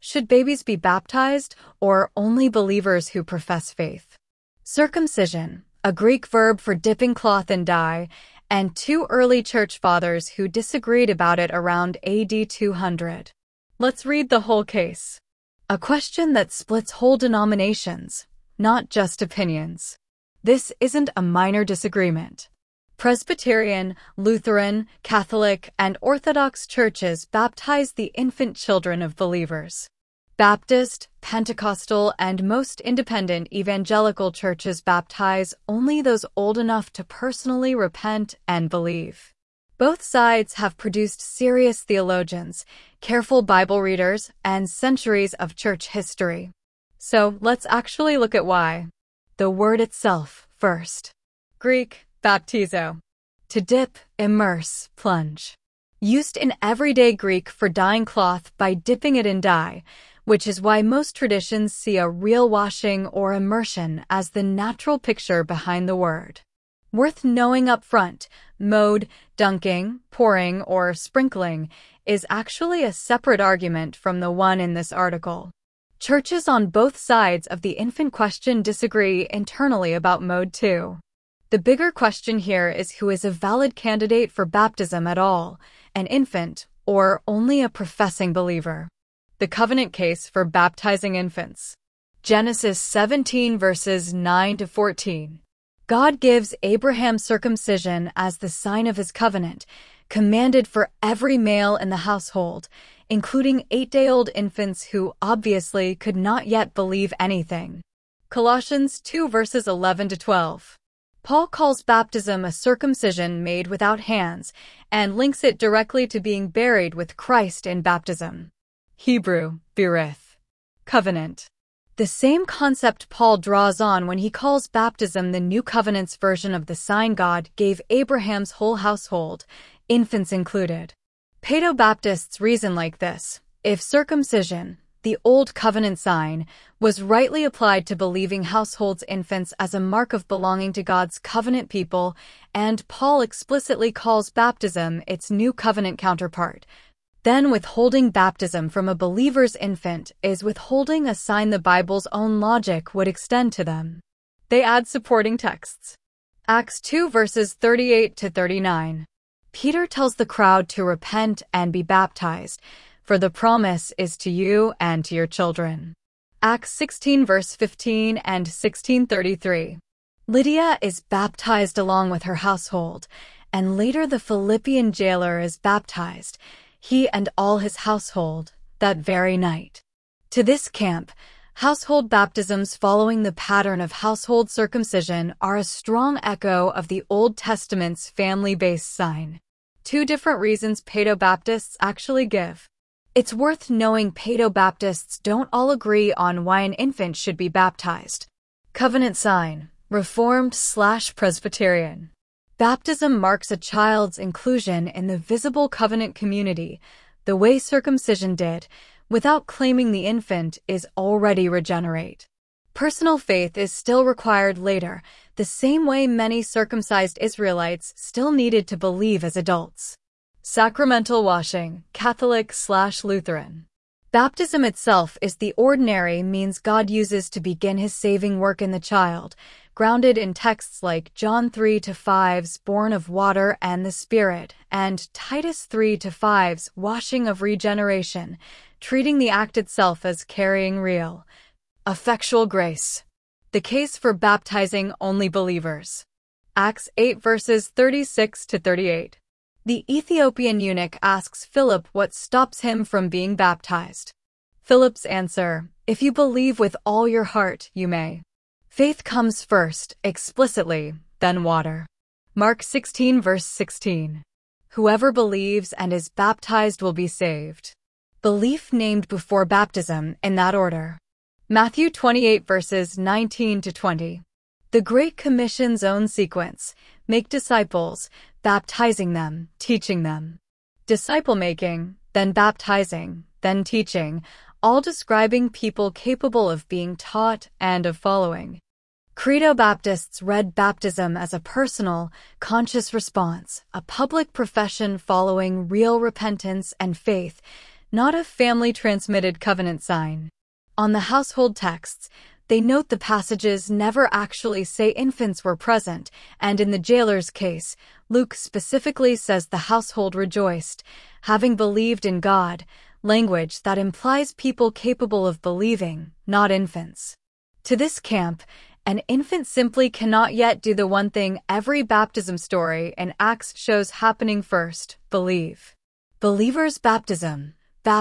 Should babies be baptized, or only believers who profess faith? Circumcision, a Greek verb for dipping cloth in dye, and two early church fathers who disagreed about it around AD 200. Let's read the whole case. A question that splits whole denominations, not just opinions. This isn't a minor disagreement. Presbyterian, Lutheran, Catholic, and Orthodox churches baptize the infant children of believers. Baptist, Pentecostal, and most independent evangelical churches baptize only those old enough to personally repent and believe. Both sides have produced serious theologians, careful Bible readers, and centuries of church history. So let's actually look at why. The word itself first. Greek, baptizo. To dip, immerse, plunge. Used in everyday Greek for dyeing cloth by dipping it in dye, which is why most traditions see a real washing or immersion as the natural picture behind the word. Worth knowing up front, mode, dunking, pouring, or sprinkling is actually a separate argument from the one in this article. Churches on both sides of the infant question disagree internally about mode too. The bigger question here is who is a valid candidate for baptism at all, an infant or only a professing believer. The covenant case for baptizing infants. Genesis 17 verses 9 to 14. God gives Abraham circumcision as the sign of his covenant, commanded for every male in the household, including 8-day-old infants who obviously could not yet believe anything. Colossians 2 verses 11 to 12. Paul calls baptism a circumcision made without hands and links it directly to being buried with Christ in baptism. Hebrew, berith. Covenant. The same concept Paul draws on when he calls baptism the New Covenant's version of the sign God gave Abraham's whole household, infants included. Paedo-Baptists reason like this: if circumcision, the Old Covenant sign, was rightly applied to believing households' infants as a mark of belonging to God's covenant people, and Paul explicitly calls baptism its New Covenant counterpart, then withholding baptism from a believer's infant is withholding a sign the Bible's own logic would extend to them. They add supporting texts. Acts 2 verses 38 to 39. Peter tells the crowd to repent and be baptized, for the promise is to you and to your children. Acts 16 verse 15 and 16:33. Lydia is baptized along with her household, and later the Philippian jailer is baptized, he and all his household, that very night. To this camp, household baptisms following the pattern of household circumcision are a strong echo of the Old Testament's family-based sign. Two different reasons Paedo-Baptists actually give. It's worth knowing Paedo-Baptists don't all agree on why an infant should be baptized. Covenant sign, Reformed/Presbyterian. Baptism marks a child's inclusion in the visible covenant community, the way circumcision did, without claiming the infant is already regenerate. Personal faith is still required later, the same way many circumcised Israelites still needed to believe as adults. Sacramental washing, Catholic/Lutheran. Baptism itself is the ordinary means God uses to begin his saving work in the child, grounded in texts like John 3-5's born of water and the Spirit, and Titus 3-5's washing of regeneration, treating the act itself as carrying real, effectual grace. The case for baptizing only believers. Acts 8 verses 36-38. The Ethiopian eunuch asks Philip what stops him from being baptized. Philip's answer: if you believe with all your heart, you may. Faith comes first, explicitly, then water. Mark 16 verse 16. Whoever believes and is baptized will be saved. Belief named before baptism in that order. Matthew 28 verses 19-20. The Great Commission's own sequence: make disciples, baptizing them, teaching them. Disciple-making, then baptizing, then teaching, all describing people capable of being taught and of following. Credo-Baptists read baptism as a personal, conscious response, a public profession following real repentance and faith, not a family-transmitted covenant sign. On the household texts, they note the passages never actually say infants were present, and in the jailer's case, Luke specifically says the household rejoiced, having believed in God, language that implies people capable of believing, not infants. To this camp, an infant simply cannot yet do the one thing every baptism story in Acts shows happening first: believe. Believers' baptism,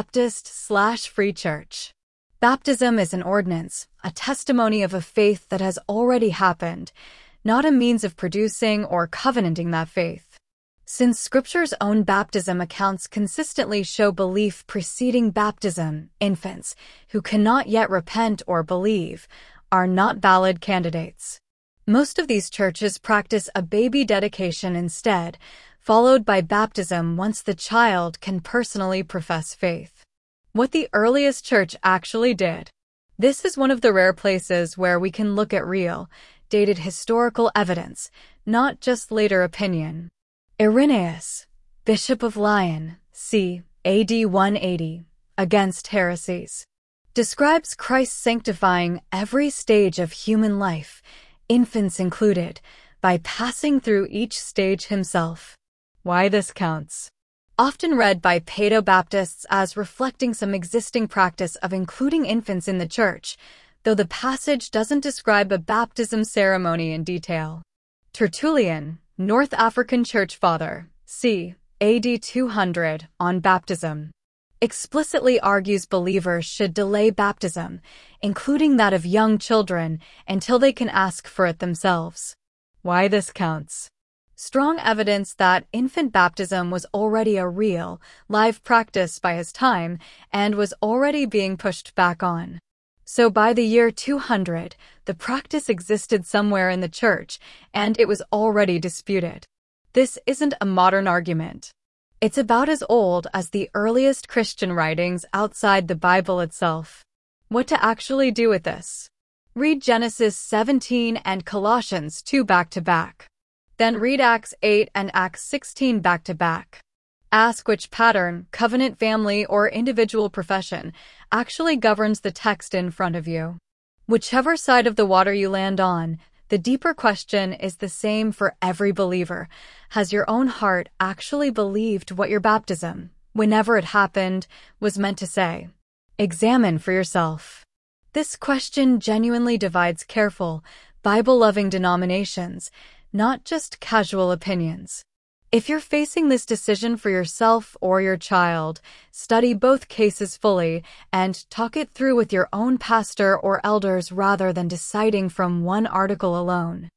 Baptist/Free Church. Baptism is an ordinance, a testimony of a faith that has already happened, not a means of producing or covenanting that faith. Since Scripture's own baptism accounts consistently show belief preceding baptism, infants, who cannot yet repent or believe, are not valid candidates. Most of these churches practice a baby dedication instead, followed by baptism once the child can personally profess faith. What the earliest church actually did. This is one of the rare places where we can look at real, dated historical evidence, not just later opinion. Irenaeus, Bishop of Lyon, c. AD 180, Against Heresies, describes Christ sanctifying every stage of human life, infants included, by passing through each stage himself. Why this counts. Often read by Paedo-Baptists as reflecting some existing practice of including infants in the church, though the passage doesn't describe a baptism ceremony in detail. Tertullian, North African Church Father, c. AD 200, on baptism, explicitly argues believers should delay baptism, including that of young children, until they can ask for it themselves. Why this counts. Strong evidence that infant baptism was already a real, live practice by his time and was already being pushed back on. So by the year 200, the practice existed somewhere in the church, and it was already disputed. This isn't a modern argument. It's about as old as the earliest Christian writings outside the Bible itself. What to actually do with this? Read Genesis 17 and Colossians 2 back-to-back. Then read Acts 8 and Acts 16 back-to-back. Ask which pattern, covenant family, or individual profession actually governs the text in front of you. Whichever side of the water you land on, the deeper question is the same for every believer. Has your own heart actually believed what your baptism, whenever it happened, was meant to say? Examine for yourself. This question genuinely divides careful, Bible-loving denominations, not just casual opinions. If you're facing this decision for yourself or your child, study both cases fully and talk it through with your own pastor or elders rather than deciding from one article alone.